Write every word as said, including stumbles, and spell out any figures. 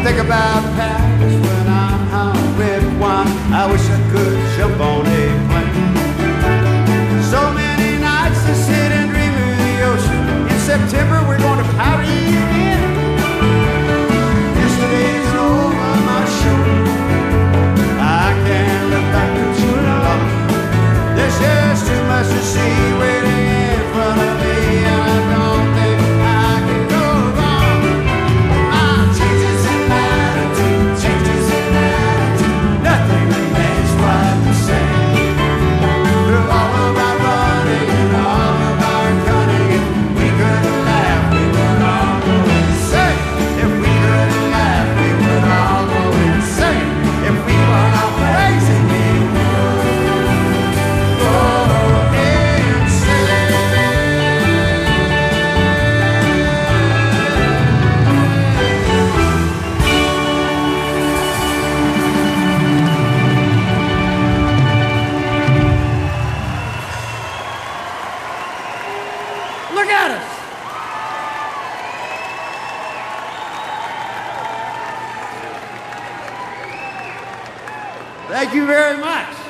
think about Paris when I'm home with wine. I wish I could jump on a plane. So many nights to sit and dream of the ocean. In September we're going to Paris again. Yesterday's over my shoulder. I can't look back too long. There's just too much to see waiting in front of me, and I don't think I can go wrong. Ah, changes in attitude, changes in attitude. Nothing remains quite the same. Through all of our running and all of our cunning, if we couldn't laugh, we would all go insane. If we couldn't laugh, we would all go insane. If we were all crazy, we would go insane. Look at us. Thank you very much.